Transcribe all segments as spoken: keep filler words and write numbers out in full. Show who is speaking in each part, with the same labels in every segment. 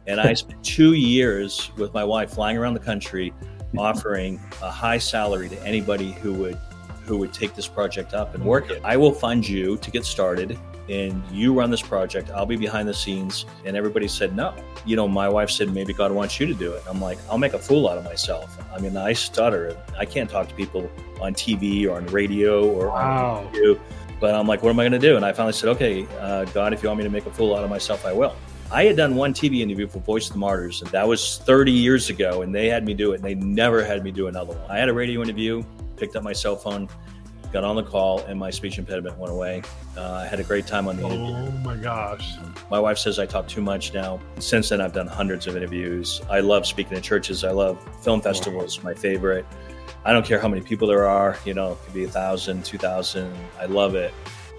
Speaker 1: And I spent two years with my wife flying around the country, offering a high salary to anybody who would who would take this project up and work it. I will fund you to get started, and you run this project. I'll be behind the scenes. And everybody said no. You know, my wife said, maybe God wants you to do it. I'm like, I'll make a fool out of myself. I mean, I stutter. I can't talk to people on T V or on radio or
Speaker 2: wow.
Speaker 1: on radio. But I'm like, what am I going to do? And I finally said, okay, uh, God, if you want me to make a fool out of myself, I will. I had done one T V interview for Voice of the Martyrs, and that was thirty years ago, and they had me do it, and they never had me do another one. I had a radio interview, picked up my cell phone, got on the call, and my speech impediment went away. Uh, I had a great time on the interview.
Speaker 2: Oh my gosh.
Speaker 1: My wife says I talk too much now. Since then, I've done hundreds of interviews. I love speaking at churches. I love film festivals, my favorite. I don't care how many people there are, you know, it could be a thousand, two thousand. I love it.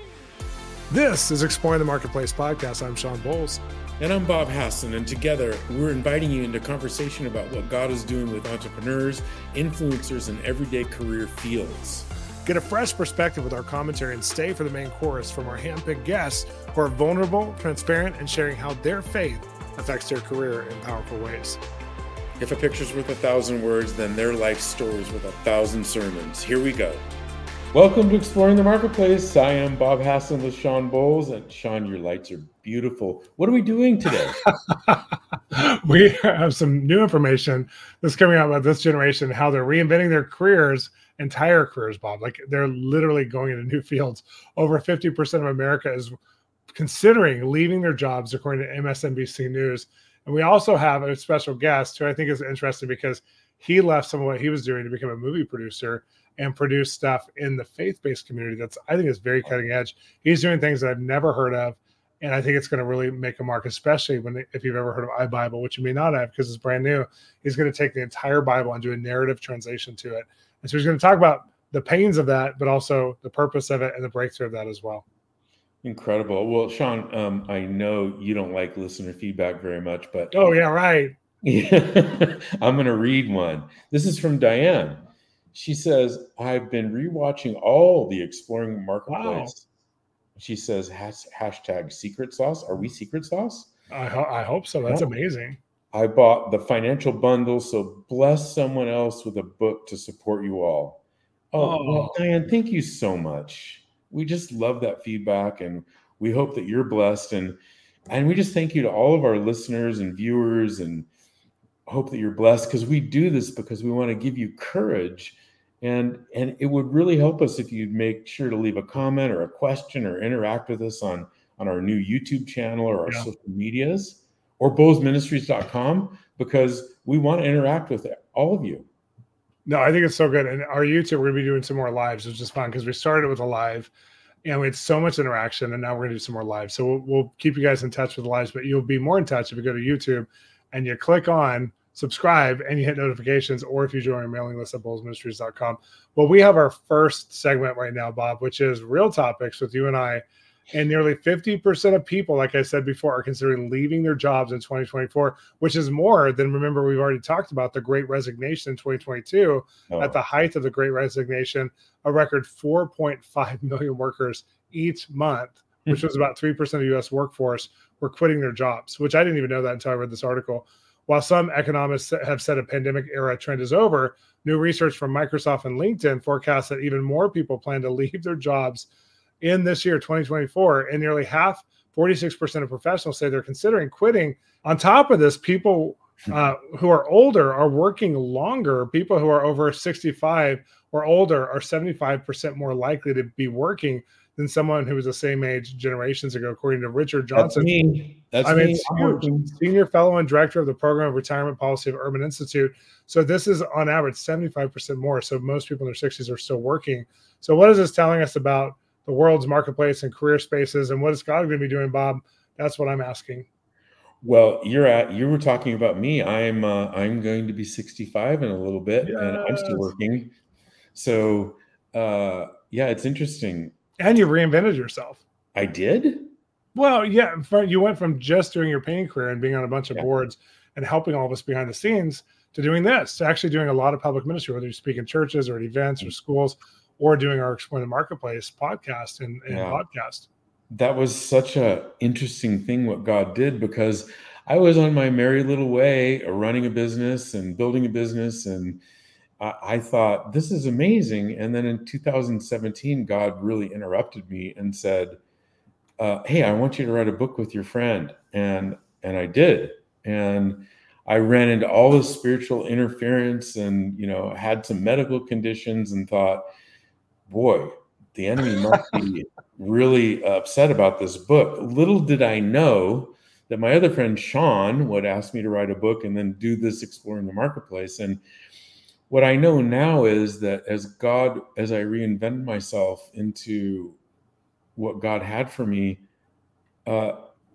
Speaker 2: This is Exploring the Marketplace podcast. I'm Shawn Bolz.
Speaker 3: And I'm Bob Hasson, and together we're inviting you into conversation about what God is doing with entrepreneurs, influencers, and everyday career fields.
Speaker 2: Get a fresh perspective with our commentary and stay for the main chorus from our handpicked guests who are vulnerable, transparent, and sharing how their faith affects their career in powerful ways.
Speaker 3: If a picture's worth a thousand words, then their life story's worth a thousand sermons. Here we go. Welcome to Exploring the Marketplace. I am Bob Hasson with Shawn Bolz. And Shawn, your lights are beautiful. What are we doing today?
Speaker 2: We have some new information that's coming out about this generation, how they're reinventing their careers, entire careers, Bob. Like they're literally going into new fields. Over fifty percent of America is considering leaving their jobs, according to M S N B C News. And we also have a special guest who I think is interesting because he left some of what he was doing to become a movie producer and produce stuff in the faith-based community that's, I think, is very cutting edge. He's doing things that I've never heard of, and I think it's going to really make a mark, especially when if you've ever heard of iBible, which you may not have because it's brand new. He's going to take the entire Bible and do a narrative translation to it. And so he's going to talk about the pains of that, but also the purpose of it and the breakthrough of that as well.
Speaker 3: Incredible. Well, Shawn, um, I know you don't like listener feedback very much, but
Speaker 2: oh yeah, right.
Speaker 3: I'm going to read one. This is from Diane. She says, I've been rewatching all the Exploring Marketplace. Wow. She says, has, hashtag secret sauce. Are we secret sauce?
Speaker 2: I, ho- I hope so. That's yeah. amazing.
Speaker 3: I bought the financial bundle, so bless someone else with a book to support you all. Oh, oh. Well, Diane, thank you so much. We just love that feedback, and we hope that you're blessed. And, and we just thank you to all of our listeners and viewers, and hope that you're blessed, because we do this because we want to give you courage. And, and it would really help us if you'd make sure to leave a comment or a question or interact with us on, on our new YouTube channel or our yeah. social medias or bolz ministries dot com, because we want to interact with all of you.
Speaker 2: No, I think it's so good. And our YouTube, we're going to be doing some more lives, which is fun because we started with a live and we had so much interaction, and now we're going to do some more lives. So we'll, we'll keep you guys in touch with the lives, but you'll be more in touch if you go to YouTube and you click on subscribe and you hit notifications, or if you join our mailing list at bolz ministries dot com. Well, we have our first segment right now, Bob, which is Real Topics with you and I. And nearly fifty percent of people, like I said before, are considering leaving their jobs in twenty twenty-four, which is more than, remember, we've already talked about the Great Resignation in twenty twenty-two. Oh. At the height of the Great Resignation, a record four point five million workers each month, which was about three percent of the U S workforce, were quitting their jobs, which I didn't even know that until I read this article. While some economists have said a pandemic era trend is over, new research from Microsoft and LinkedIn forecasts that even more people plan to leave their jobs in this year, twenty twenty-four, and nearly half, forty-six percent of professionals say they're considering quitting. On top of this, people uh, who are older are working longer. People who are over sixty-five or older are seventy-five percent more likely to be working than someone who was the same age generations ago, according to Richard Johnson.
Speaker 3: That's me. That's
Speaker 2: I mean,
Speaker 3: me.
Speaker 2: huge. Senior fellow and director of the Program of Retirement Policy of Urban Institute. So this is on average seventy-five percent more. So most people in their sixties are still working. So what is this telling us about the world's marketplace and career spaces, and what is God going to be doing, Bob? That's what I'm asking.
Speaker 3: Well, you're at, you were talking about me. I'm, uh, I'm going to be sixty-five in a little bit, yes. And I'm still working. So, uh, yeah, it's interesting.
Speaker 2: And you reinvented yourself.
Speaker 3: I did?
Speaker 2: Well, yeah. You went from just doing your painting career and being on a bunch of yeah. boards and helping all of us behind the scenes to doing this, to actually doing a lot of public ministry, whether you speak in churches or at events or schools, or doing our Exploring the Marketplace podcast and, and yeah. podcast.
Speaker 3: That was such a interesting thing what God did, because I was on my merry little way, uh, running a business and building a business, and I, I thought, this is amazing. And then in two thousand seventeen, God really interrupted me and said, uh, "Hey, I want you to write a book with your friend," and and I did, and I ran into all this spiritual interference, and you know, had some medical conditions, and thought, boy, the enemy must be really upset about this book. Little did I know that my other friend Sean would ask me to write a book and then do this Exploring the Marketplace. And what I know now is that as God, as I reinvented myself into what God had for me, uh,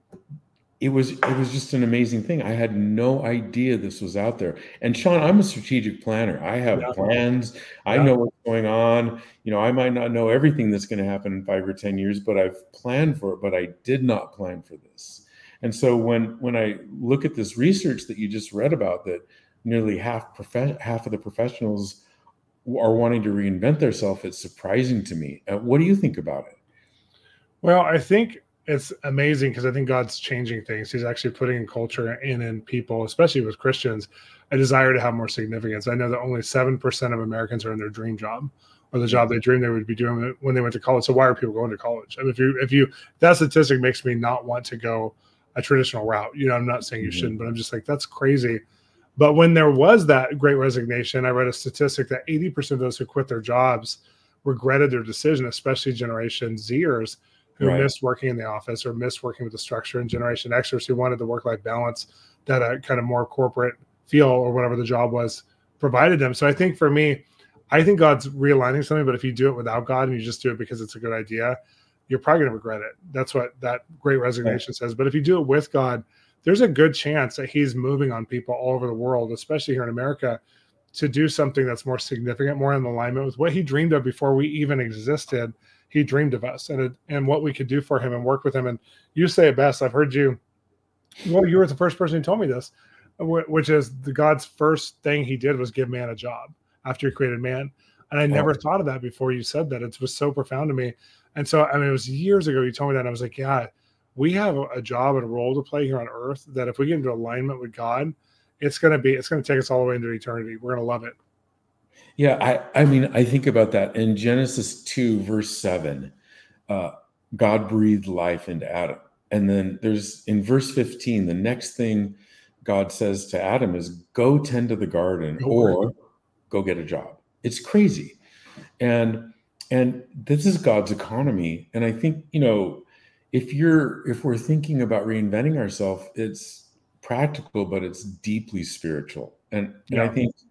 Speaker 3: it was it was just an amazing thing. I had no idea this was out there. And Sean, I'm a strategic planner. I have
Speaker 2: Yeah.
Speaker 3: plans. I
Speaker 2: Yeah.
Speaker 3: know what's going on. You know, I might not know everything that's going to happen in five or ten years, but I've planned for it. But I did not plan for this. And so when when I look at this research that you just read about, that nearly half prof- half of the professionals are wanting to reinvent themselves, it's surprising to me. Uh, what do you think about it?
Speaker 2: Well, I think it's amazing because I think God's changing things. He's actually putting in culture in in people, especially with Christians, a desire to have more significance. I know that only seven percent of Americans are in their dream job, or the job they dreamed they would be doing when they went to college. So why are people going to college? I mean, if you if you that statistic makes me not want to go a traditional route. You know, I'm not saying you
Speaker 3: Mhm.
Speaker 2: shouldn't, but I'm just like, that's crazy. But when there was that great resignation, I read a statistic that eighty percent of those who quit their jobs regretted their decision, especially Generation Zers who
Speaker 3: Right.
Speaker 2: missed working in the office or missed working with the structure, and Generation Xers who wanted the work-life balance that a kind of more corporate feel or whatever the job was provided them. So I think for me, I think God's realigning something, but if you do it without God and you just do it because it's a good idea, you're probably going to regret it. That's what that great resignation says. But if you do it with God, there's a good chance that he's moving on people all over the world, especially here in America, to do something that's more significant, more in alignment with what he dreamed of before we even existed. He dreamed of us and, and what we could do for him and work with him. And you say it best. I've heard you, well, you were the first person who told me this, which is the God's first thing he did was give man a job after he created man. And I never thought of that before you said that. It was so profound to me. And so, I mean, it was years ago you told me that, and I was like, yeah, we have a job and a role to play here on earth that if we get into alignment with God, it's going to be, it's going to take us all the way into eternity. We're going to love it.
Speaker 3: Yeah, I, I mean, I think about that in Genesis two, verse seven, uh, God breathed life into Adam. And then there's in verse fifteen, the next thing God says to Adam is go tend to the garden
Speaker 2: Go
Speaker 3: or
Speaker 2: work.
Speaker 3: go get a job. It's crazy. And and this is God's economy. And I think, you know, if you're if we're thinking about reinventing ourselves, it's practical, but it's deeply spiritual. And, and I
Speaker 2: Yeah.
Speaker 3: think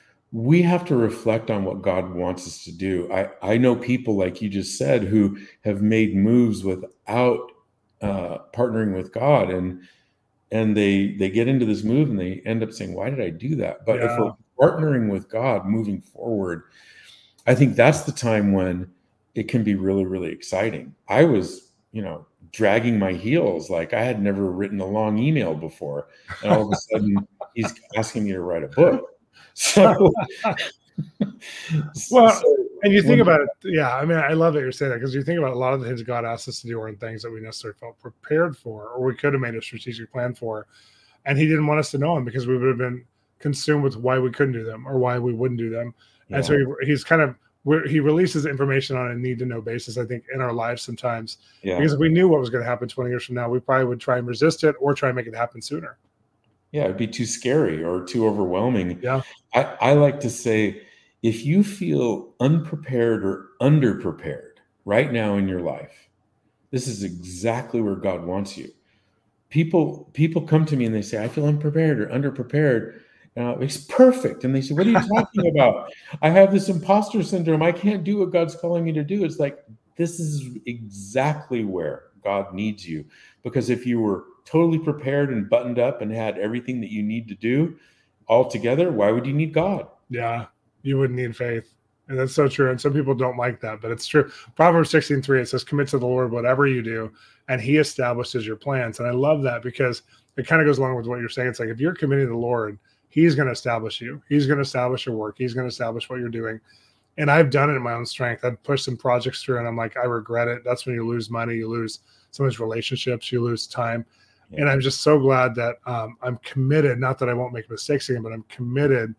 Speaker 3: we have to reflect on what God wants us to do. I, I know people, like you just said, who have made moves without uh, partnering with God, and and they they get into this move and they end up saying, why did I do that? But if
Speaker 2: Yeah.
Speaker 3: we're partnering with God moving forward, I think that's the time when it can be really, really exciting. I was, you know, dragging my heels. Like I had never written a long email before. And all of a sudden he's asking me to write a book. So,
Speaker 2: Well,
Speaker 3: so
Speaker 2: and you think
Speaker 3: when-
Speaker 2: about it, yeah. I mean, I love that you're saying that because you think about a lot of the things God asked us to do aren't things that we necessarily felt prepared for, or we could have made a strategic plan for, and He didn't want us to know them because we would have been consumed with why we couldn't do them or why we wouldn't do them.
Speaker 3: yeah.
Speaker 2: And so he, he's kind of where he releases information on a need to know basis, I think, in our lives sometimes.
Speaker 3: yeah.
Speaker 2: Because if we knew what was going to happen twenty years from now, we probably would try and resist it or try and make it happen sooner.
Speaker 3: Yeah, it'd be too scary or too overwhelming.
Speaker 2: Yeah.
Speaker 3: I, I like to say, if you feel unprepared or underprepared right now in your life, this is exactly where God wants you. People people come to me and they say, I feel unprepared or underprepared. Uh, it's perfect. And they say, what are you talking about? I have this imposter syndrome. I can't do what God's calling me to do. It's like, this is exactly where God needs you. Because if you were totally prepared and buttoned up and had everything that you need to do all together, why would you need God?
Speaker 2: Yeah, you wouldn't need faith. And that's so true. And some people don't like that, but it's true. Proverbs sixteen three, it says, commit to the Lord whatever you do, and He establishes your plans. And I love that because it kind of goes along with what you're saying. It's like, if you're committing to the Lord, He's going to establish you. He's going to establish your work. He's going to establish what you're doing. And I've done it in my own strength. I've pushed some projects through and I'm like, I regret it. That's when you lose money. You lose some of those relationships. You lose time.
Speaker 3: Yeah.
Speaker 2: And I'm just so glad that um, I'm committed, not that I won't make mistakes again, but I'm committed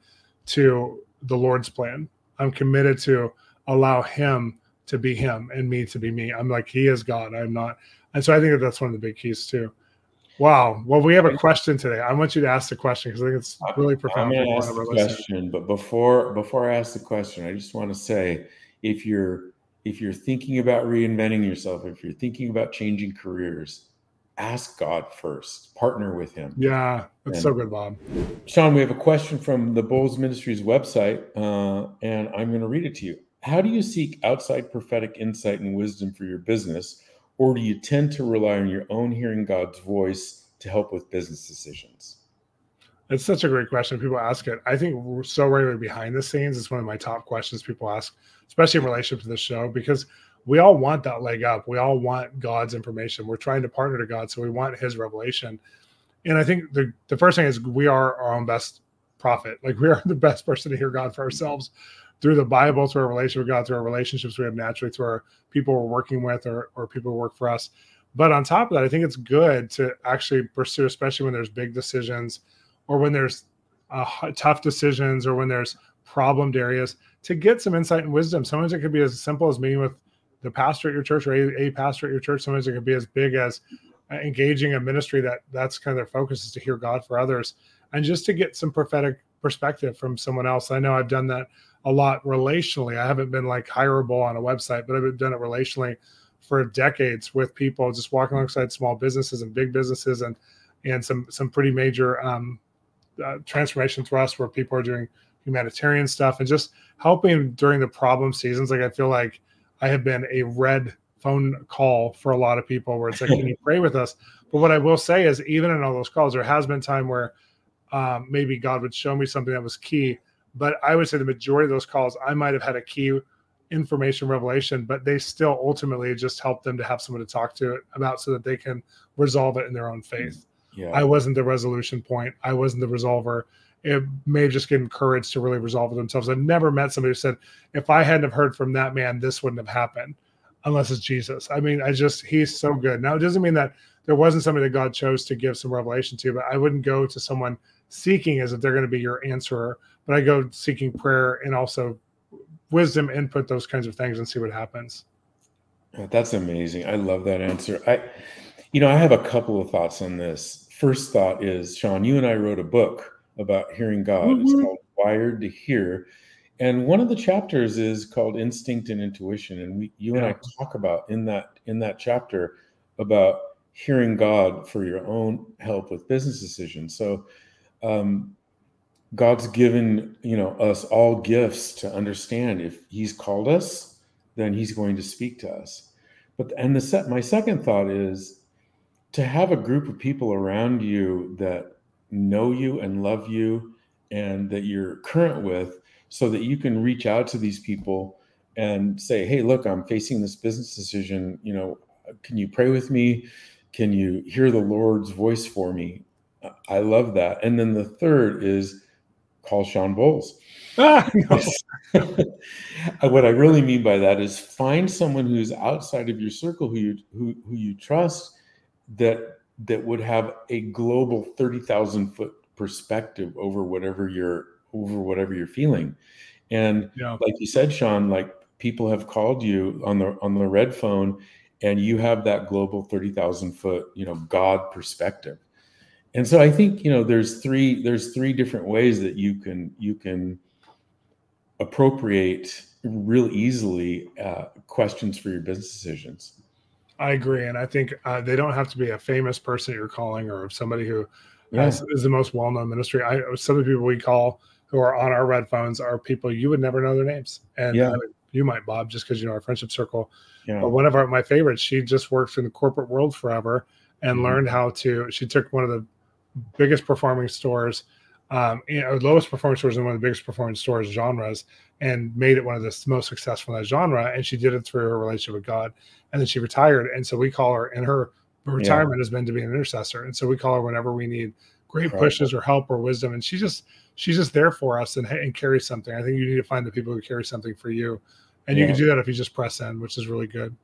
Speaker 2: to the Lord's plan. I'm committed to allow him to be him and me to be me. I'm like, he is God. I'm not. And so I think that that's one of the big keys too. Wow. Well, we have a question today. I want you to ask the question because I think it's really profound.
Speaker 3: I'm going to ask the question, but before before I ask the question, I just want to say, if you're if you're thinking about reinventing yourself, if you're thinking about changing careers, ask God first. Partner with him.
Speaker 2: Yeah, that's
Speaker 3: and,
Speaker 2: so good, Bob.
Speaker 3: Sean, we have a question from the Bolz Ministries website, uh, and I'm going to read it to you. How do you seek outside prophetic insight and wisdom for your business? Or do you tend to rely on your own hearing God's voice to help with business decisions?
Speaker 2: It's such a great question. People ask it. I think we're so regularly behind the scenes. It's one of my top questions people ask, especially in relationship to this show, because we all want that leg up. We all want God's information. We're trying to partner to God, so we want his revelation. And I think the, the first thing is we are our own best prophet. Like, we are the best person to hear God for ourselves through the Bible, through our relationship with God, through our relationships we have naturally, through our people we're working with or, or people who work for us. But on top of that, I think it's good to actually pursue, especially when there's big decisions or when there's uh, tough decisions or when there's problemed areas, to get some insight and wisdom. Sometimes it could be as simple as meeting with the pastor at your church or a, a pastor at your church. Sometimes it could be as big as uh, engaging a ministry that that's kind of their focus is to hear God for others and just to get some prophetic perspective from someone else. I know I've done that a lot relationally. I haven't been like hireable on a website, but I've done it relationally for decades with people, just walking alongside small businesses and big businesses and and some some pretty major um, uh, transformation thrusts where people are doing humanitarian stuff and just helping during the problem seasons. Like, I feel like I have been a red phone call for a lot of people where it's like, can you pray with us? But what I will say is, even in all those calls, there has been time where um, maybe God would show me something that was key. But I would say the majority of those calls, I might have had a key information revelation, but they still ultimately just help them to have someone to talk to it about so that they can resolve it in their own faith. Yeah. I wasn't the resolution point. I wasn't the resolver. It may have just given courage to really resolve it themselves. I've never met somebody who said, if I hadn't have heard from that man, this wouldn't have happened, unless it's Jesus. I mean, I just, he's so good. Now, it doesn't mean that there wasn't somebody that God chose to give some revelation to, but I wouldn't go to someone seeking as if they're going to be your answerer, but I go seeking prayer and also wisdom, input, those kinds of things, and see what happens.
Speaker 3: That's amazing. I love that answer. I, you know, I have a couple of thoughts on this. First thought is, Sean, you and I wrote a book about hearing God. Mm-hmm. It's called Wired to Hear. And one of the chapters is called Instinct and Intuition. And we, you yeah. and I talk about in that, in that chapter about hearing God for your own help with business decisions. So, um, God's given, you know, us all gifts to understand if he's called us, then he's going to speak to us. But, and the set, my second thought is to have a group of people around you that know you and love you and that you're current with, so that you can reach out to these people and say, hey, look, I'm facing this business decision. You know, can you pray with me? Can you hear the Lord's voice for me? I love that. And then the third is call Sean Bolz. Ah, no. What I really mean by that is find someone who's outside of your circle who you who, who you trust that that would have a global thirty thousand foot perspective over whatever you're over whatever you're feeling. And yeah. like you said, Sean, like people have called you on the on the red phone and you have that global thirty thousand foot, you know, God perspective. And so I think, you know, there's three, there's three different ways that you can, you can appropriate real easily uh, questions for your business decisions.
Speaker 2: I agree. And I think uh, they don't have to be a famous person you're calling or somebody who yeah. has, is the most well-known ministry. I, some of the people we call who are on our red phones are people you would never know their names. And yeah. uh, you might, Bob, just because you know our friendship circle. Yeah. But one of our, my favorites, she just works in the corporate world forever and mm-hmm. learned how to, she took one of the biggest performing stores, um, you know, lowest performing stores and one of the biggest performing stores genres, and made it one of the most successful in that genre. And she did it through her relationship with God. And then she retired. And so we call her, and her retirement yeah. has been to be an intercessor. And so we call her whenever we need great pushes or help or wisdom. And she just, she's just there for us and, and carries something. I think you need to find the people who carry something for you. And yeah. you can do that if you just press in, which is really good.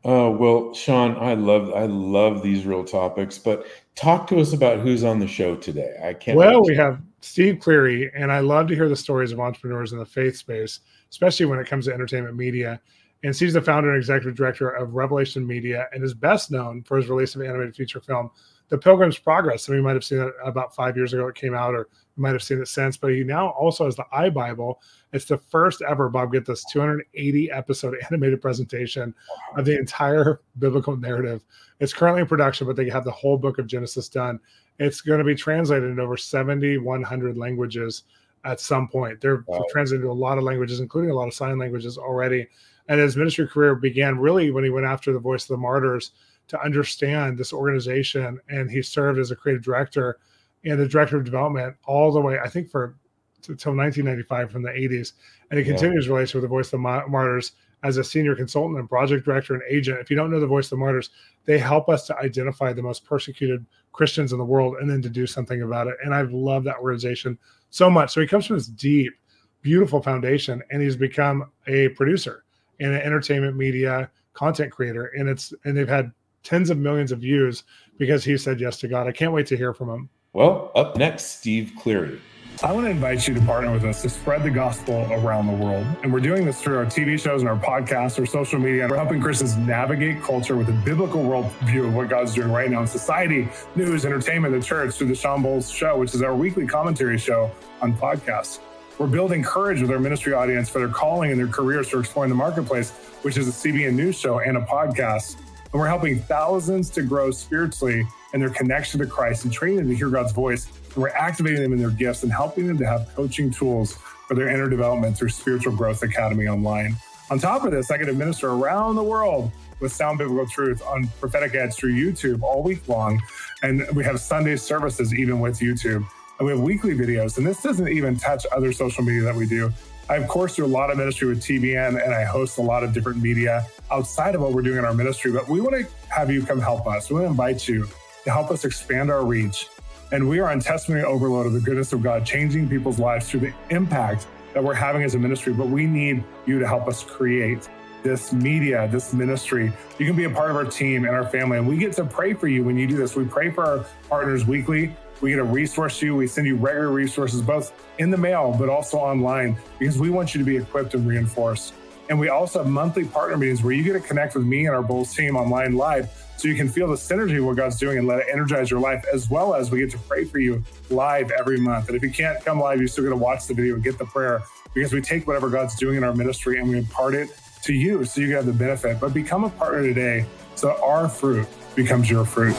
Speaker 3: Oh, well, Sean, I love I love these real topics, but talk to us about who's on the show today. I can't
Speaker 2: Well,
Speaker 3: wait.
Speaker 2: we have Steve Cleary, and I love to hear the stories of entrepreneurs in the faith space, especially when it comes to entertainment media. And Steve's the founder and executive director of Revelation Media and is best known for his release of animated feature film, The Pilgrim's Progress. Some of you might have seen it about five years ago. It came out, or you might have seen it since. But he now also has the iBible. It's the first ever, Bob, get this, two hundred eighty episode animated presentation of the entire biblical narrative. It's currently in production, but they have the whole book of Genesis done. It's going to be translated into over seventy-one hundred languages at some point. They're wow. translated into a lot of languages, including a lot of sign languages already. And his ministry career began really when he went after the Voice of the Martyrs to understand this organization. And he served as a creative director and the director of development all the way, I think, for until nineteen ninety-five from the eighties. And he continued his yeah. relationship with the Voice of the Martyrs as a senior consultant and project director and agent. If you don't know the Voice of the Martyrs, they help us to identify the most persecuted Christians in the world and then to do something about it. And I've loved that organization so much. So he comes from this deep, beautiful foundation, and he's become a producer and an entertainment media content creator. And it's and they've had tens of millions of views because he said yes to God. I can't wait to hear from him.
Speaker 3: Well, up next, Steve Cleary.
Speaker 4: I want to invite you to partner with us to spread the gospel around the world. And we're doing this through our T V shows and our podcasts, our social media. And we're helping Christians navigate culture with a biblical worldview of what God's doing right now in society, news, entertainment, the church, through the Sean Bowles Show, which is our weekly commentary show on podcasts. We're building courage with our ministry audience for their calling and their careers for exploring the marketplace, which is a C B N News show and a podcast. And we're helping thousands to grow spiritually in their connection to Christ and training them to hear God's voice. And we're activating them in their gifts and helping them to have coaching tools for their inner development through Spiritual Growth Academy online. On top of this, I get to minister around the world with sound biblical truth on prophetic ads through YouTube all week long. And we have Sunday services even with YouTube. And we have weekly videos. And this doesn't even touch other social media that we do. I, of course, do a lot of ministry with T B N, and I host a lot of different media outside of what we're doing in our ministry. But we want to have you come help us. We want to invite you to help us expand our reach. And we are on testimony overload of the goodness of God, changing people's lives through the impact that we're having as a ministry. But we need you to help us create this media, this ministry. You can be a part of our team and our family. And we get to pray for you when you do this. We pray for our partners weekly. We get to resource you. We send you regular resources, both in the mail, but also online, because we want you to be equipped and reinforced. And we also have monthly partner meetings where you get to connect with me and our Bowles team online live, so you can feel the synergy of what God's doing and let it energize your life, as well as we get to pray for you live every month. And if you can't come live, you still get to watch the video and get the prayer, because we take whatever God's doing in our ministry and we impart it to you so you can have the benefit. But become a partner today so our fruit becomes your fruit.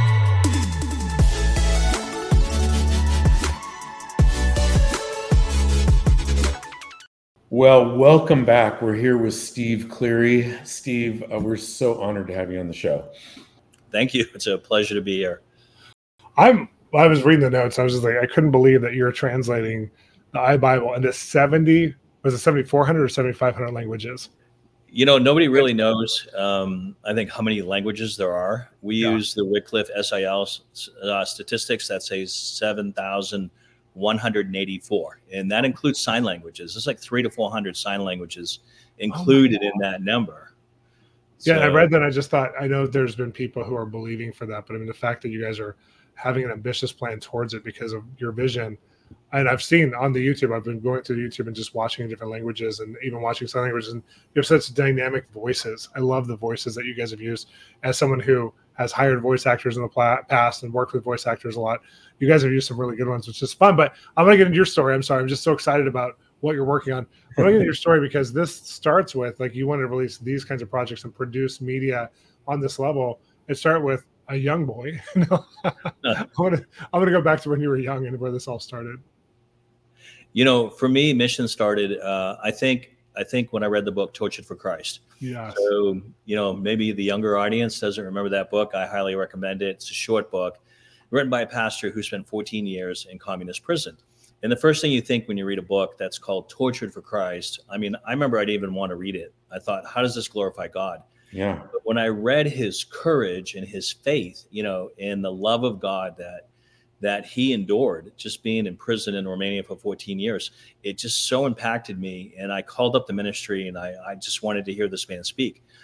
Speaker 3: Well, welcome back. We're here with Steve Cleary. Steve, uh, we're so honored to have you on the show.
Speaker 1: Thank you. It's a pleasure to be here.
Speaker 2: I'm. I was reading the notes. I was just like, I couldn't believe that you're translating the iBible into seventy. Was it seventy-four hundred or seventy-five hundred languages?
Speaker 1: You know, nobody really knows. Um, I think how many languages there are. We yeah. use the Wycliffe S I L uh, statistics that say seven thousand one hundred eighty-four, and that includes sign languages. It's like three to four hundred sign languages included oh in that number.
Speaker 2: Yeah,
Speaker 1: so,
Speaker 2: I read that. I just thought, I know there's been people who are believing for that, but I mean, the fact that you guys are having an ambitious plan towards it because of your vision. And I've seen on the YouTube, I've been going through YouTube and just watching in different languages and even watching sign languages, and you have such dynamic voices. I love the voices that you guys have used. As someone who has hired voice actors in the past and worked with voice actors a lot, you guys have used some really good ones, which is fun. But I'm going to get into your story. I'm sorry. I'm just so excited about what you're working on. I'm going to get into your story because this starts with, like, you want to release these kinds of projects and produce media on this level. It started with a young boy. I'm going to I'm going to go back to when you were young and where this all started.
Speaker 1: You know, for me, mission started, uh, I think, I think when I read the book, Tortured for Christ.
Speaker 2: Yeah.
Speaker 1: So, you know, maybe the younger audience doesn't remember that book. I highly recommend it. It's a short book written by a pastor who spent fourteen years in communist prison. And the first thing you think when you read a book that's called Tortured for Christ, I mean, I remember I didn't even want to read it. I thought, how does this glorify God?
Speaker 3: Yeah.
Speaker 1: But when I read his courage and his faith, you know, and the love of God that that he endured just being in prison in Romania for fourteen years, it just so impacted me. And I called up the ministry and I, I just wanted to hear this man speak.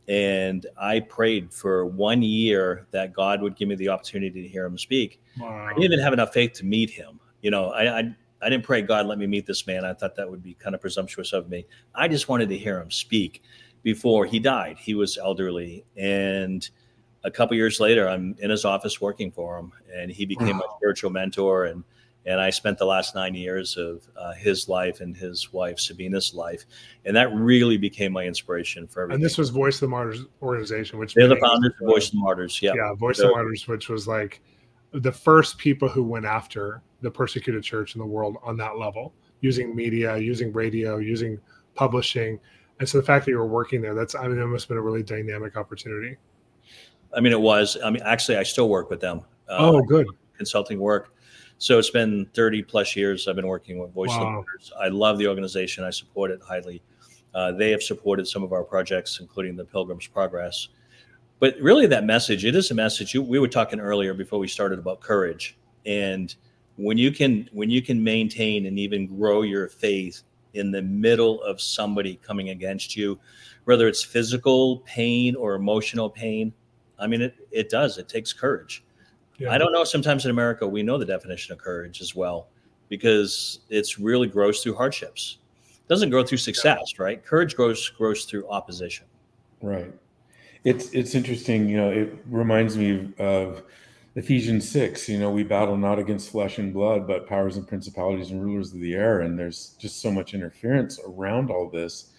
Speaker 1: And I prayed for one year that God would give me the opportunity to hear him speak.
Speaker 2: Wow.
Speaker 1: I didn't even have enough faith to meet him. You know, I, I I didn't pray, God, let me meet this man. I thought that would be kind of presumptuous of me. I just wanted to hear him speak before he died. He was elderly. And a couple years later, I'm in his office working for him, and he became
Speaker 2: Wow.
Speaker 1: my spiritual mentor. And and I spent the last nine years of uh, his life and his wife, Sabina's life. And that really became my inspiration for everything.
Speaker 2: And this was Voice of the Martyrs organization, which
Speaker 1: They're the
Speaker 2: many-
Speaker 1: founders of Voice of the Martyrs. Yeah.
Speaker 2: yeah, Voice
Speaker 1: So-
Speaker 2: of the Martyrs, which was like the first people who went after the persecuted church in the world on that level, using media, using radio, using publishing. And so the fact that you were working there, that's, I mean, it must have been a really dynamic opportunity.
Speaker 1: I mean, it was. I mean, actually, I still work with them. Uh,
Speaker 2: Oh, good.
Speaker 1: Consulting work. So it's been thirty plus years I've been working with Voice of the
Speaker 2: Wow.
Speaker 1: Martyrs. I love the organization. I support it highly. Uh, they have supported some of our projects, including the Pilgrim's Progress. But really, that message, it is a message. You, we were talking earlier before we started about courage. And when you can when you can maintain and even grow your faith in the middle of somebody coming against you, whether it's physical pain or emotional pain, I mean, it, it does. It takes courage.
Speaker 2: Yeah.
Speaker 1: I don't know. Sometimes in America, we know the definition of courage as well, because it's really grows through hardships. It doesn't grow through success, right? Courage grows grows through opposition.
Speaker 3: Right. It's it's interesting. You know, it reminds me of Ephesians six. You know, we battle not against flesh and blood, but powers and principalities and rulers of the air. And there's just so much interference around all this.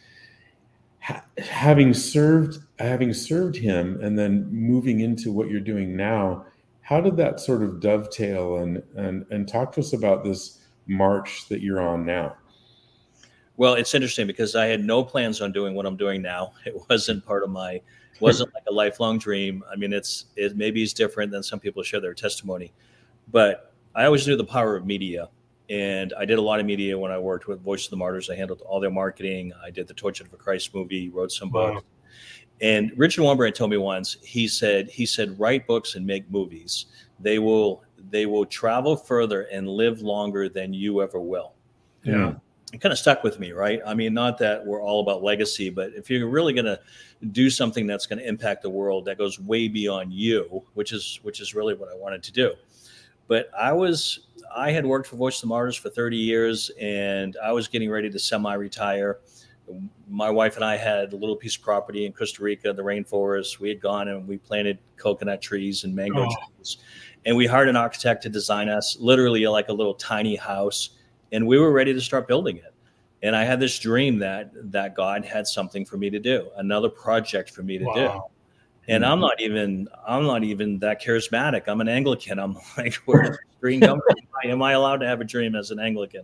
Speaker 3: Ha- having served, having served him, and then moving into what you're doing now, how did that sort of dovetail? And and and talk to us about this march that you're on now.
Speaker 1: Well, it's interesting because I had no plans on doing what I'm doing now. It wasn't part of my, wasn't like a lifelong dream. I mean, it's, it maybe it's different than some people share their testimony, but I always knew the power of media. And I did a lot of media when I worked with Voice of the Martyrs. I handled all their marketing. I did the Tortured for Christ movie, wrote some
Speaker 2: Wow.
Speaker 1: books. And Richard Wurmbrand told me once, he said, he said, write books and make movies. They will, they will travel further and live longer than you ever will.
Speaker 2: Yeah.
Speaker 1: It kind of stuck with me, right? I mean, not that we're all about legacy, but if you're really going to do something that's going to impact the world that goes way beyond you, which is which is really what I wanted to do. But I was, I had worked for Voice of the Martyrs for thirty years, and I was getting ready to semi-retire. My wife and I had a little piece of property in Costa Rica, the rainforest. We had gone and we planted coconut trees and mango
Speaker 2: Oh.
Speaker 1: trees, and we hired an architect to design us literally like a little tiny house. And we were ready to start building it. And I had this dream that that God had something for me to do, another project for me to do.
Speaker 2: Wow.
Speaker 1: And I'm not even I'm not even that charismatic. I'm an Anglican. I'm like, where does this dream come from? Am I allowed to have a dream as an Anglican?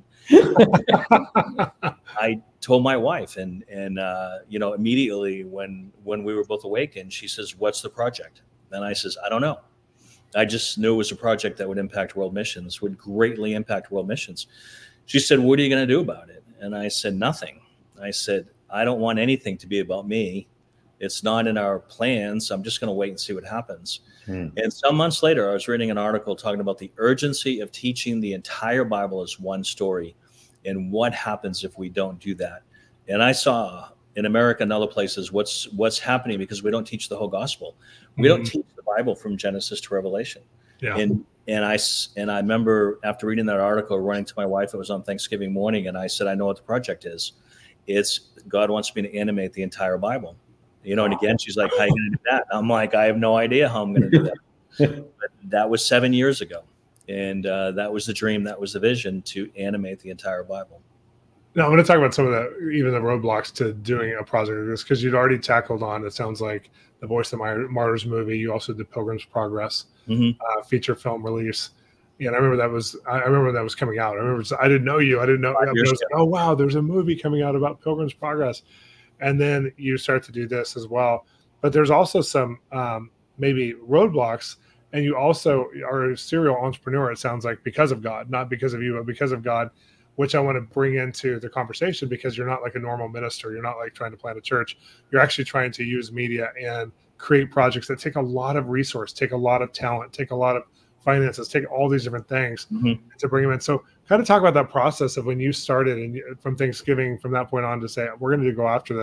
Speaker 1: I told my wife, and and uh, you know, immediately when when we were both awakened, she says, "What's the project?" And I says, "I don't know. I just knew it was a project that would impact world missions, would greatly impact world missions." She said, "What are you going to do about it?" And I said, "Nothing." I said, "I don't want anything to be about me. It's not in our plans. I'm just going to wait and see what happens."
Speaker 3: Hmm.
Speaker 1: And some months later, I was reading an article talking about the urgency of teaching the entire Bible as one story and what happens if we don't do that. And I saw in America and other places what's what's happening because we don't teach the whole gospel. We don't
Speaker 2: Mhm.
Speaker 1: teach the Bible from Genesis to Revelation.
Speaker 2: Yeah.
Speaker 1: And and I s- and I remember after reading that article, running to my wife. It was on Thanksgiving morning, and I said, "I know what the project is. It's God wants me to animate the entire Bible." You know, and again, she's like, "How are you going to do that?" I'm like, "I have no idea how I'm going to do that." But that was seven years ago, and uh, that was the dream. That was the vision, to animate the entire Bible.
Speaker 2: Now, I'm going to talk about some of the, even the roadblocks to doing a project like this, because you'd already tackled on, it sounds like, the Voice of the Martyrs movie. You also did Pilgrim's Progress,
Speaker 1: Mhm.
Speaker 2: uh, feature film release. And I remember that was, I I remember that was coming out. I remember, I didn't know you. I didn't know.
Speaker 1: Five
Speaker 2: I
Speaker 1: years
Speaker 2: was like, oh, wow, there's a movie coming out about Pilgrim's Progress. And then you start to do this as well. But there's also some um, maybe roadblocks. And you also are a serial entrepreneur, it sounds like, because of God, not because of you, but because of God, which I want to bring into the conversation, because you're not like a normal minister. You're not like trying to plant a church. You're actually trying to use media and create projects that take a lot of resource, take a lot of talent, take a lot of finances, take all these different things
Speaker 1: Mhm.
Speaker 2: to bring them in. So kind of talk about that process of when you started and you- from Thanksgiving, from that point on, to say, we're going to go after this.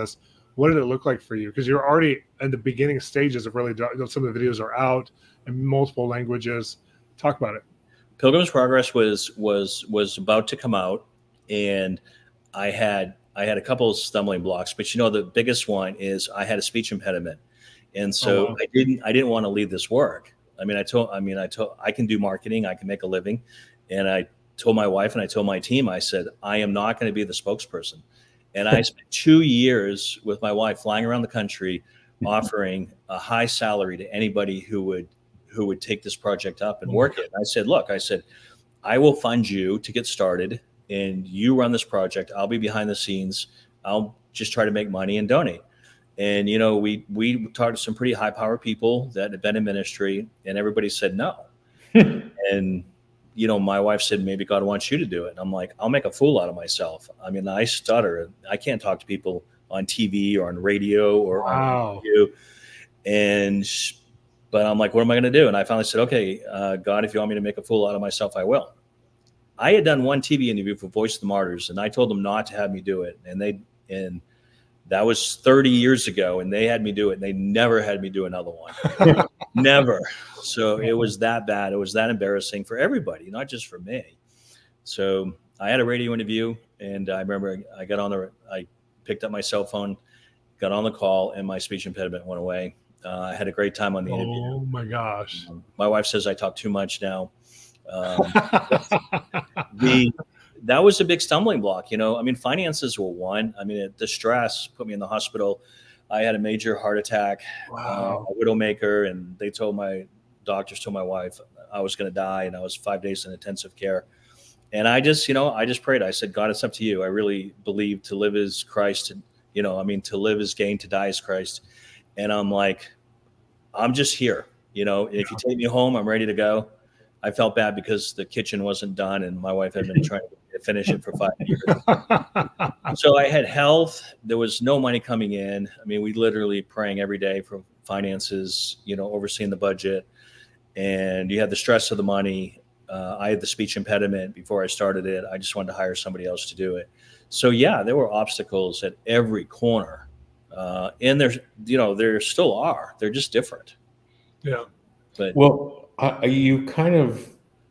Speaker 2: what did it look like for you? Because you're already in the beginning stages of really, some of the videos are out in multiple languages. Talk about it.
Speaker 1: Pilgrim's Progress was was was about to come out, and I had I had a couple of stumbling blocks, but you know the biggest one is I had a speech impediment, and so oh, wow. I didn't I didn't want to leave this work. I mean I told I mean I told I can do marketing, I can make a living, and I told my wife and I told my team, I said I am not going to be the spokesperson, and I spent two years with my wife flying around the country, offering a high salary to anybody who would. who would take this project up and work it. And I said, look, I said, I will fund you to get started and you run this project. I'll be behind the scenes. I'll just try to make money and donate. And, you know, we, we talked to some pretty high power people that had been in ministry and everybody said no. And, you know, my wife said, maybe God wants you to do it. And I'm like, I'll make a fool out of myself. I mean, I stutter. I can't talk to people on T V or on radio or
Speaker 2: wow.
Speaker 1: on radio. And But I'm like, what am I going to do? And I finally said, okay, uh, God, if you want me to make a fool out of myself, I will. I had done one T V interview for Voice of the Martyrs, and I told them not to have me do it. And they, and that was thirty years ago, and they had me do it. And they never had me do another one. Never. So it was that bad. It was that embarrassing for everybody, not just for me. So I had a radio interview, and I remember I got on the, I picked up my cell phone, got on the call, and my speech impediment went away. Uh, I had a great time on the interview.
Speaker 2: Oh my gosh.
Speaker 1: Um, my wife says I talk too much now. Um, the, that was a big stumbling block. You know, I mean, finances were one. I mean, it, the stress put me in the hospital. I had a major heart attack,
Speaker 2: wow.
Speaker 1: uh, a widowmaker, and they told my doctors, told my wife I was going to die, and I was five days in intensive care. And I just, you know, I just prayed. I said, God, it's up to you. I really believe to live as Christ. And, you know, I mean, to live as gain, to die as Christ. And I'm like, I'm just here, you know, if you take me home, I'm ready to go. I felt bad because the kitchen wasn't done and my wife had been trying to finish it for five years. So I had health. There was no money coming in. I mean, we literally praying every day for finances, you know, overseeing the budget, and you had the stress of the money. Uh, I had the speech impediment before I started it. I just wanted to hire somebody else to do it. So yeah, there were obstacles at every corner. Uh, and there's, you know, there still are, they're just different.
Speaker 2: Yeah.
Speaker 1: But
Speaker 3: well, I, you kind of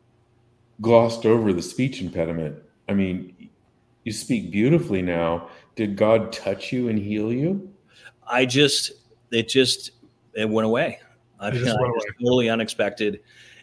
Speaker 3: glossed over the speech impediment. I mean, you speak beautifully now. Did God touch you and heal you?
Speaker 1: I just, it just, it went away. I mean, it was totally unexpected.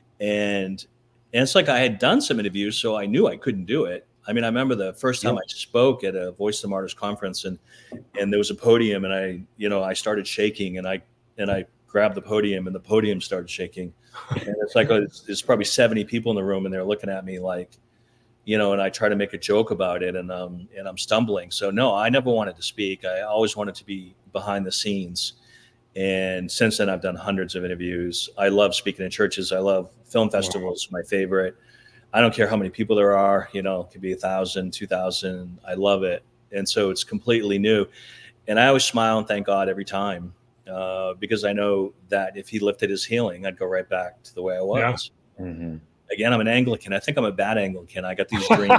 Speaker 1: And, and it's like I had done some interviews, so I knew I couldn't do it. I mean, I remember the first time yeah. I spoke at a Voice of the Martyrs conference, and and there was a podium, and I, you know, I started shaking, and I and I grabbed the podium, and the podium started shaking, and it's like oh, there's probably seventy people in the room, and they're looking at me like, you know, and I try to make a joke about it, and um and I'm stumbling. So no, I never wanted to speak. I always wanted to be behind the scenes, and since then I've done hundreds of interviews. I love speaking in churches. I love film festivals, wow. my favorite. I don't care how many people there are, you know, it could be a thousand, two thousand. I love it. And so it's completely new. And I always smile and thank God every time uh, because I know that if he lifted his healing, I'd go right back to the way I was.
Speaker 3: Yeah. Mm-hmm.
Speaker 1: Again, I'm an Anglican. I think I'm a bad Anglican. I got these dream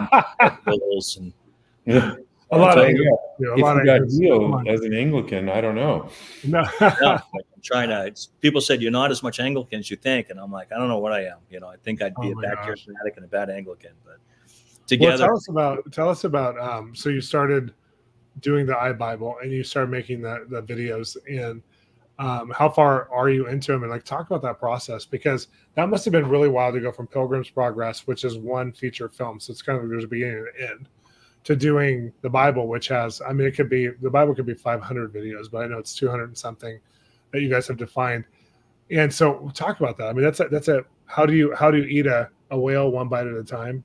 Speaker 1: bills and
Speaker 3: yeah. A lot of you, yeah, a if lot you got healed as an Anglican, I don't know.
Speaker 2: No.
Speaker 1: no I'm trying to. People said you're not as much Anglican as you think, and I'm like, I don't know what I am. You know, I think I'd be oh a bad gosh. charismatic and a bad Anglican, but together.
Speaker 2: Well, tell us about. Tell us about. Um, so you started doing the iBible, and you started making the the videos. And um, how far are you into them? And like, talk about that process, because that must have been really wild to go from Pilgrim's Progress, which is one feature film, so it's kind of there's a beginning and an end, to doing the Bible, which has, I mean, it could be, the Bible could be five hundred videos, but I know it's two hundred and something that you guys have defined. And so talk about that. I mean, that's a, that's a, how do you, how do you eat a, a whale one bite at a time?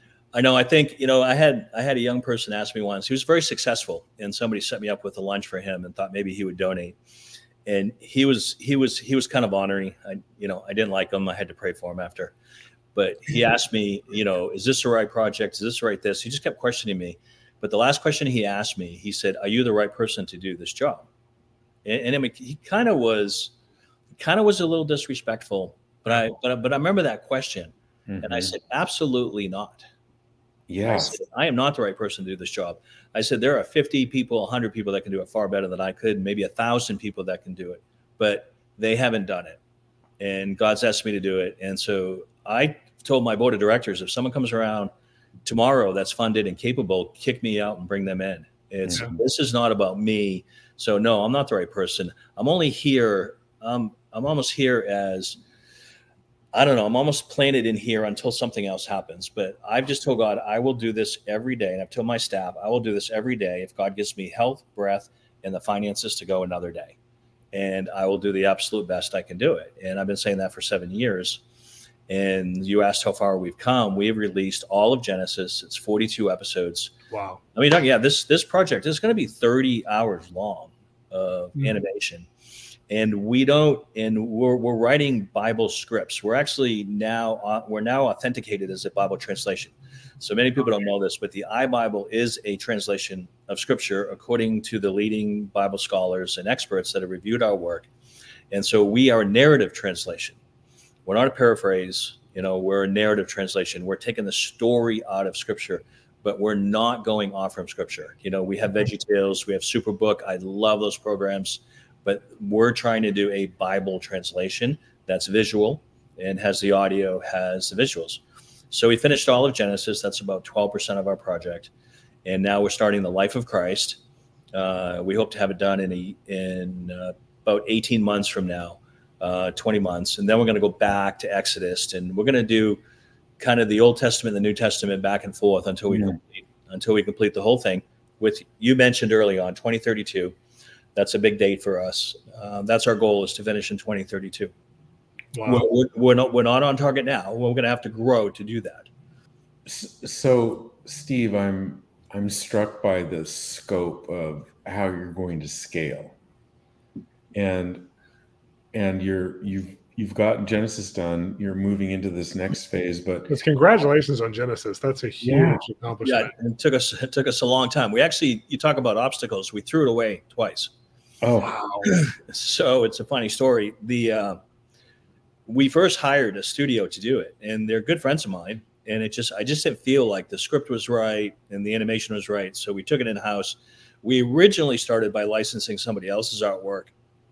Speaker 1: I know. I think, you know, I had, I had a young person ask me once, he was very successful, and somebody set me up with a lunch for him and thought maybe he would donate. And he was, he was, he was kind of ornery. I, you know, I didn't like him. I had to pray for him after. But he asked me, you know, is this the right project? Is this the right this? He just kept questioning me. But the last question he asked me, he said, are you the right person to do this job? And, and I mean, he kind of was, kind of was a little disrespectful. But I, but, but I remember that question. Mm-hmm. And I said, absolutely not.
Speaker 3: Yeah.
Speaker 1: I said, I am not the right person to do this job. I said, there are fifty people, one hundred people that can do it far better than I could, maybe a thousand people that can do it, but they haven't done it. And God's asked me to do it. And so I told my board of directors, if someone comes around tomorrow that's funded and capable, kick me out and bring them in. It's, mm-hmm. This is not about me. So no, I'm not the right person. I'm only here. Um, I'm almost here as, I don't know, I'm almost planted in here until something else happens. But I've just told God, I will do this every day. And I've told my staff, I will do this every day if God gives me health, breath, and the finances to go another day. And I will do the absolute best I can do it. And I've been saying that for seven years. And you asked how far we've come. We've released all of Genesis. It's forty-two episodes.
Speaker 2: Wow.
Speaker 1: I mean, yeah, this this project is going to be thirty hours long of mm. animation. And we don't, and we're we're writing Bible scripts. We're actually now uh, we're now authenticated as a Bible translation. So many people don't know this, but the iBible is a translation of Scripture according to the leading Bible scholars and experts that have reviewed our work. And so we are a narrative translation. We're not a paraphrase. You know, we're a narrative translation. We're taking the story out of Scripture, but we're not going off from Scripture. You know, we have VeggieTales, we have Superbook. I love those programs. But we're trying to do a Bible translation that's visual and has the audio, has the visuals. So we finished all of Genesis. That's about twelve percent of our project. And now we're starting the Life of Christ. Uh, we hope to have it done in a, in uh, about eighteen months from now, uh, twenty months. And then we're going to go back to Exodus. And we're going to do kind of the Old Testament and the New Testament back and forth until we, mm-hmm. complete, until we complete the whole thing. With, you mentioned early on, twenty thirty-two. That's a big date for us. Uh, that's our goal, is to finish in twenty thirty-two.
Speaker 2: Wow.
Speaker 1: We're, we're not we're not on target now. We're going to have to grow to do that.
Speaker 3: So, Steve, I'm I'm struck by the scope of how you're going to scale, and and you're you've you've gotten Genesis done. You're moving into this next phase, but
Speaker 2: Because congratulations on Genesis. That's a huge
Speaker 3: Yeah.
Speaker 2: accomplishment.
Speaker 1: Yeah, it took us it took us a long time. We actually, you talk about obstacles. We threw it away twice.
Speaker 3: oh,
Speaker 2: Wow.
Speaker 1: So it's a funny story. The uh, we first hired a studio to do it, and they're good friends of mine. And it just I just didn't feel like the script was right and the animation was right. So we took it in house. We originally started by licensing somebody else's artwork.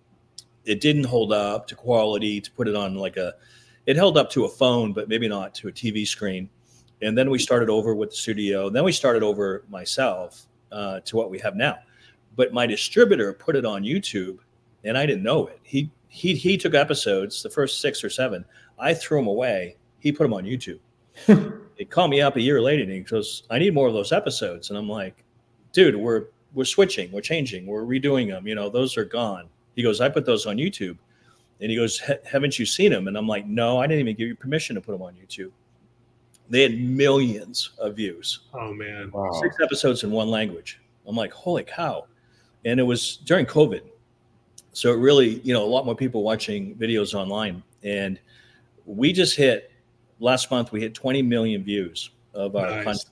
Speaker 1: It didn't hold up to quality to put it on like a. It held up to a phone, but maybe not to a T V screen. And then we started over with the studio. Then we started over myself uh, to what we have now. But my distributor put it on YouTube, and I didn't know it. He he he took episodes, the first six or seven. I threw them away. He put them on YouTube. He called me up a year later, and he goes, "I need more of those episodes." And I'm like, "Dude, we're we're switching, we're changing, we're redoing them. You know, those are gone." He goes, "I put those on YouTube." And he goes, "Haven't you seen them?" And I'm like, "No, I didn't even give you permission to put them on YouTube." They had millions of views.
Speaker 2: Oh, man.
Speaker 3: wow.
Speaker 1: Six episodes in one language. I'm like, holy cow. And it was during COVID. So it really, you know, a lot more people watching videos online. And we just hit, last month, we hit twenty million views of our
Speaker 2: Nice.
Speaker 1: content.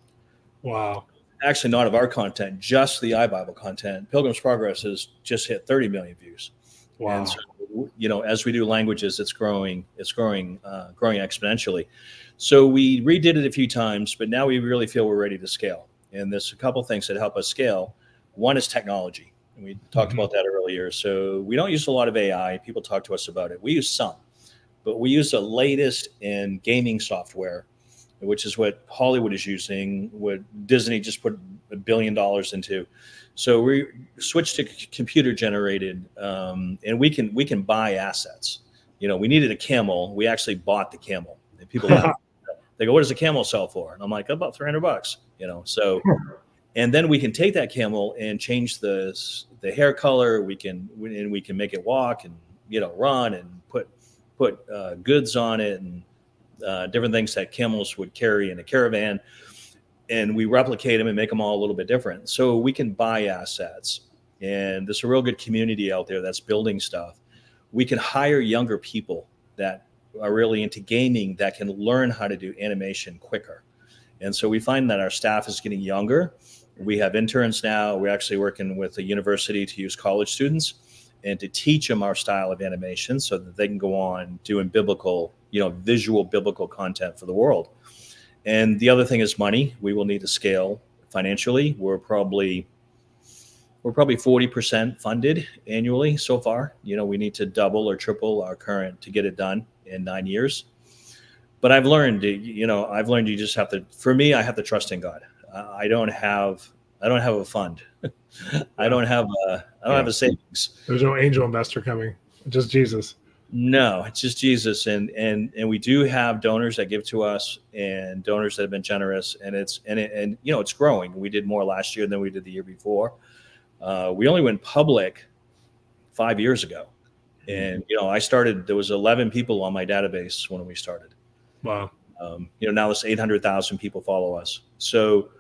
Speaker 2: Wow.
Speaker 1: Actually, not of our content, just the iBible content. Pilgrim's Progress has just hit thirty million views.
Speaker 2: Wow.
Speaker 1: And so, you know, as we do languages, it's growing, it's growing, uh, growing exponentially. So we redid it a few times, but now we really feel we're ready to scale. And there's a couple things that help us scale. One is technology. And we talked
Speaker 2: Mhm.
Speaker 1: about that earlier. So we don't use a lot of A I. People talk to us about it. We use some, but we use the latest in gaming software, which is what Hollywood is using, what Disney just put a billion dollars into. So we switched to c- computer generated, um, and we can we can buy assets. You know, we needed a camel. We actually bought the camel. And people laugh. They go, "What does a camel sell for?" And I'm like, "About three hundred bucks." You know, so, and then we can take that camel and change the the hair color. We can and we can make it walk and, you know, run and put put uh, goods on it and uh, different things that camels would carry in a caravan. And we replicate them and make them all a little bit different. So we can buy assets. And there's a real good community out there that's building stuff. We can hire younger people that are really into gaming that can learn how to do animation quicker. And so we find that our staff is getting younger. We have interns now. We're actually working with a university to use college students and to teach them our style of animation so that they can go on doing biblical, you know, visual biblical content for the world. And the other thing is money. We will need to scale financially. We're probably we're probably forty percent funded annually so far. You know, we need to double or triple our current to get it done in nine years. But I've learned, you know, I've learned you just have to. For me, I have to trust in God. I don't have I don't have a fund. I don't have a I don't
Speaker 3: Yeah.
Speaker 1: have a savings.
Speaker 2: There's no angel investor coming, just Jesus.
Speaker 1: No, it's just Jesus, and and and we do have donors that give to us, and donors that have been generous, and it's and it, and you know it's growing. We did more last year than we did the year before. Uh, we only went public five years ago, and you know I started. There was eleven people on my database when we started.
Speaker 2: Wow.
Speaker 1: Um, you know now it's eight hundred thousand people follow us. So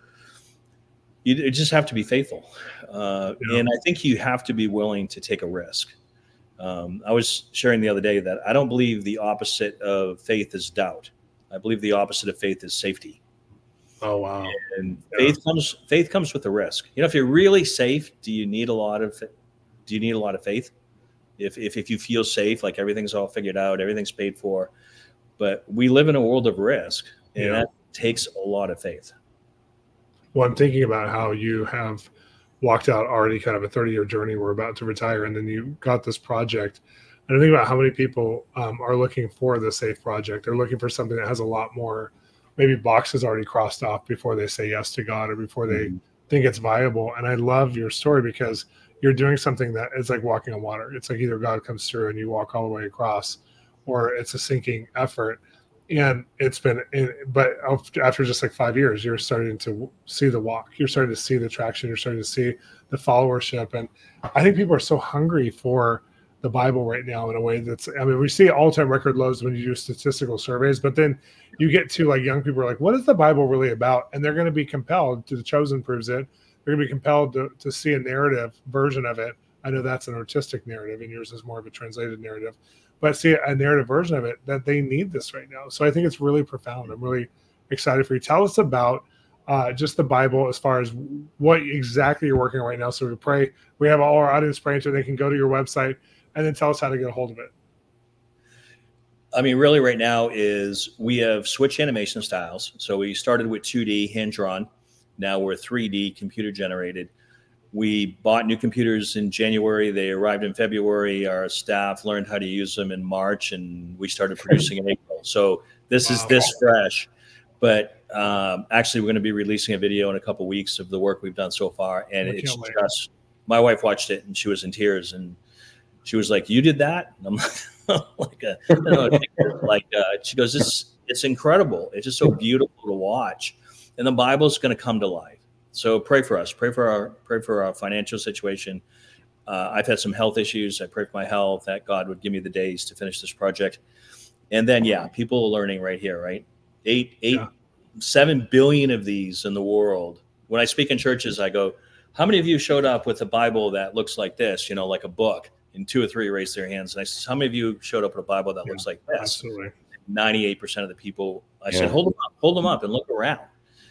Speaker 1: you, you just have to be faithful, uh,
Speaker 2: Yeah.
Speaker 1: and I think you have to be willing to take a risk. Um, I was sharing the other day that I don't believe the opposite of faith is doubt. I believe the opposite of faith is safety.
Speaker 2: Oh, wow.
Speaker 1: And
Speaker 2: Yeah.
Speaker 1: faith comes faith comes with the risk. You know, if you're really safe, do you need a lot of do you need a lot of faith? If if if you feel safe, like everything's all figured out, everything's paid for, but we live in a world of risk, and
Speaker 2: Yeah.
Speaker 1: that takes a lot of faith.
Speaker 2: Well, I'm thinking about how you have walked out already kind of a thirty year journey. We're about to retire, and then you got this project. And I think about how many people um, are looking for the safe project. They're looking for something that has a lot more, maybe boxes already crossed off before they say yes to God or before they
Speaker 3: Mhm.
Speaker 2: think it's viable. And I love your story because you're doing something that is like walking on water. It's like either God comes through and you walk all the way across, or it's a sinking effort. And it's been, but after just like five years, you're starting to see the walk. You're starting to see the traction. You're starting to see the followership. And I think people are so hungry for the Bible right now in a way that's, I mean, we see all-time record lows when you do statistical surveys, but then you get to like young people are like, what is the Bible really about? And they're going to be compelled to, The Chosen proves it. They're going to be compelled to, to see a narrative version of it. I know that's an artistic narrative and yours is more of a translated narrative, but see a narrative version of it that they need this right now. So I think it's really profound. I'm really excited for you. Tell us about uh, just the Bible as far as what exactly you're working on right now. So we pray, we have all our audience praying so they can go to your website and then tell us how to get a hold of it.
Speaker 1: I mean, really right now is we have switched animation styles. So we started with two D hand drawn. Now we're three D computer generated. We bought new computers in January. They arrived in February. Our staff learned how to use them in March, and we started producing in April. So this is
Speaker 2: Wow.
Speaker 1: this fresh. But um, actually, we're going to be releasing a video in a couple weeks of the work we've done so far. And
Speaker 2: I
Speaker 1: it's
Speaker 2: can't wait.
Speaker 1: just, my wife watched it and she was in tears. And she was like, "You did that?" And I'm like, a, I don't know, like uh, she goes, "It's it's incredible. It's just so beautiful to watch." And the Bible's going to come to life. So pray for us. Pray for our pray for our financial situation. Uh, I've had some health issues. I pray for my health, that God would give me the days to finish this project. And then, yeah, people are learning right here, right? Eight, eight,
Speaker 2: Yeah.
Speaker 1: seven billion of these in the world. When I speak in churches, I go, "How many of you showed up with a Bible that looks like this? You know, like a book?" And two or three raised their hands. And I said, "How many of you showed up with a Bible that
Speaker 2: Yeah,
Speaker 1: looks like this?"
Speaker 2: Absolutely.
Speaker 1: ninety-eight percent of the people. I
Speaker 3: Yeah.
Speaker 1: said, "Hold them up, hold them up, and look around."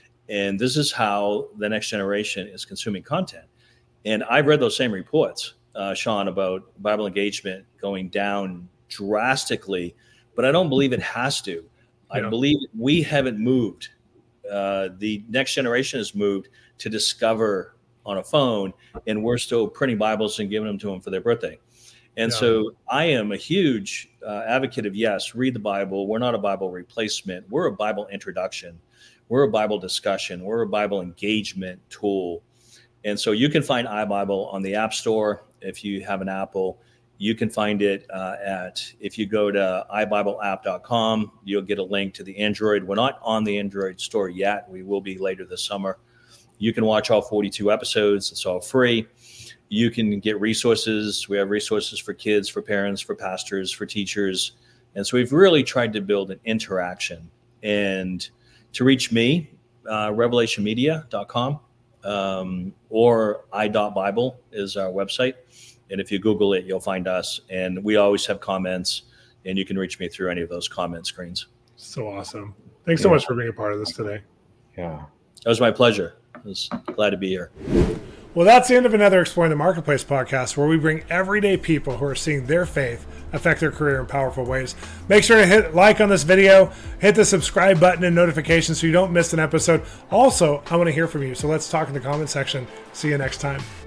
Speaker 1: And this is how the next generation is consuming content. And I've read those same reports, uh, Sean, about Bible engagement going down drastically, but I don't believe it has to. I
Speaker 2: Yeah.
Speaker 1: believe we haven't moved. Uh, the next generation has moved to discover on a phone, and we're still printing Bibles and giving them to them for their birthday. And
Speaker 2: Yeah.
Speaker 1: so I am a huge uh, advocate of, yes, read the Bible. We're not a Bible replacement. We're a Bible introduction. We're a Bible discussion. We're a Bible engagement tool. And so you can find iBible on the App Store if you have an Apple. You can find it uh, at, if you go to i bible app dot com, you'll get a link to the Android. We're not on the Android store yet. We will be later this summer. You can watch all forty-two episodes. It's all free. You can get resources. We have resources for kids, for parents, for pastors, for teachers. And so we've really tried to build an interaction. And to reach me, uh, revelation media dot com um, or i dot bible is our website. And if you Google it, you'll find us. And we always have comments, and you can reach me through any of those comment screens.
Speaker 2: So awesome. Thanks so
Speaker 3: Yeah.
Speaker 2: much for being a part of this today.
Speaker 3: Yeah.
Speaker 1: That was my pleasure. I was glad to be here.
Speaker 2: Well, that's the end of another Exploring the Marketplace podcast, where we bring everyday people who are seeing their faith affect their career in powerful ways. Make sure to hit like on this video, hit the subscribe button and notifications so you don't miss an episode. Also, I want to hear from you, so let's talk in the comment section. See you next time.